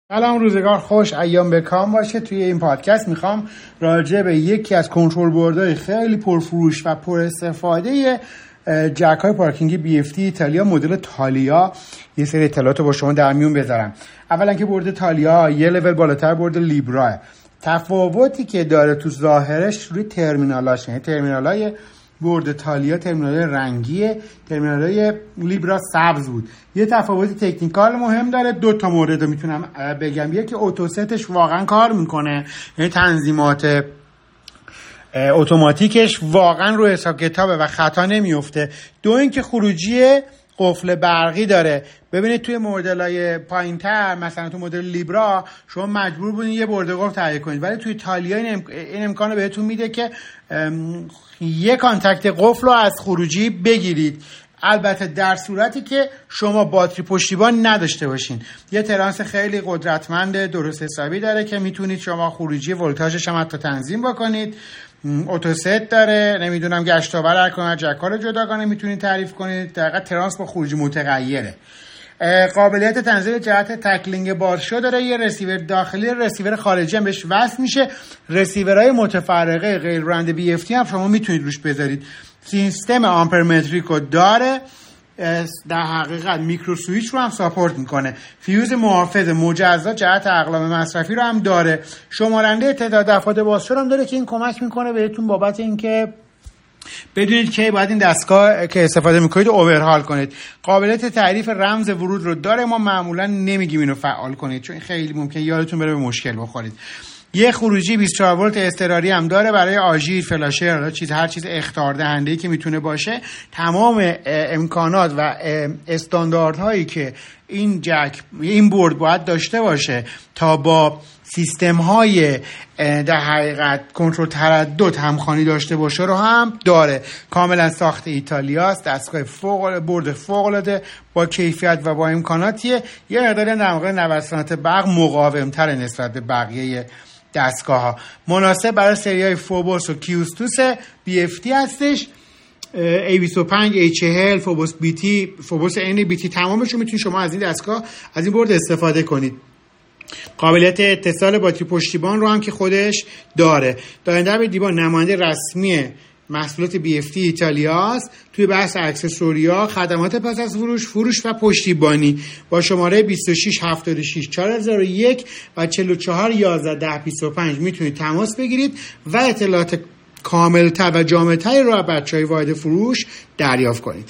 سلام، روزگار خوش، ایام بکام باشه. توی این پادکست میخوام راجع به یکی از کنترل بوردهای خیلی پرفروش و پر استفاده جک های پارکینگی BFT ایتالیا مدل تالیا یه سری اطلاعات با شما در میون بذارم. اولا که برد تالیا یه لول بالاتر برد لیبراه. تفاوتی که داره تو ظاهرش روی ترمینالاش، یعنی ترمینالای برد تالیا ترمینالای رنگیه، ترمینالای لیبرا سبز بود. یه تفاوت تکنیکال مهم داره. دو تا مورد رو میتونم بگم. یکی اتوستش واقعا کار میکنه، یعنی تنظیمات اتوماتیکش واقعا رو حساب کتابه و خطا نمیفته. دو اینکه خروجی قفل برقی داره. ببینید توی مدل‌های پایین‌تر، مثلا تو مدل لیبرا شما مجبور بودین یه برد قفل تهیه کنید، ولی توی تالیا این امکانو بهتون میده که یه کانتکت قفل رو از خروجی بگیرید. البته در صورتی که شما باتری پشتیبان نداشته باشین. یه ترانس خیلی قدرتمند درست حسابی داره که میتونید شما خروجی ولتاژش هم حتی تنظیم بکنید. اتوست داره، نمیدونم گشتاور هر کنه جکار جداگانه میتونید تعریف کنید. دقیقاً ترانس با خروجی متغیره. قابلیت تنظیم جهت تکلینگ بارشو داره. یه رسیور داخلی، رسیور خارجی هم بهش وصل میشه. رسیورهای متفرقه غیر برند BFT هم شما میتونید روش بذارید. سیستم آمپرمتریکو داره. در حقیقت میکرو سویچ رو هم ساپورت میکنه. فیوز محافظ مجزا جهت اقلام مصرفی رو هم داره. شمارنده تعداد دفعات بازشو هم داره که این کمک میکنه بهتون بابت اینکه بدونید که باید این دستگاه که استفاده میکنید اوورهال کنید. قابلیت تعریف رمز ورود رو داره. ما معمولا نمیگیم اینو فعال کنید چون خیلی ممکن یادتون بره به مشکل بخورید. یه خروجی 24 ولت اضطراری هم داره برای آژیر، فلاشر، هر چیز اخطار دهنده‌ای که میتونه باشه. تمام امکانات و استانداردهایی که این بورد باید داشته باشه تا با سیستم های در حقیقت کنترل تردد همخوانی داشته باشه رو هم داره. کاملا ساخت ایتالیاست. دستگاه برد فوق العاده با کیفیت و با امکاناتیه. یه مقداری در واقع نوسانات برق مقاوم‌تر نسبت به بقیه دستگاه ها. مناسب برای سری های فوبوس و کیوستوس BFT هستش. A25 A40 فوبوس BT فوبوس NBT تمامشون میتونید شما از این دستگاه از این برد استفاده کنید. قابلیت اتصال باتری پشتیبان رو هم که خودش داره. داینده به دیوان نماینده رسمی محصولات BFT ایتالیاست توی بحث اکسسوریا، خدمات پس از فروش و پشتیبانی. با شماره 2676 4001 و 44 11 1025 میتونید تماس بگیرید و اطلاعات کامل‌تر و جامع‌تری رو از بچه‌های واحد فروش دریافت کنید.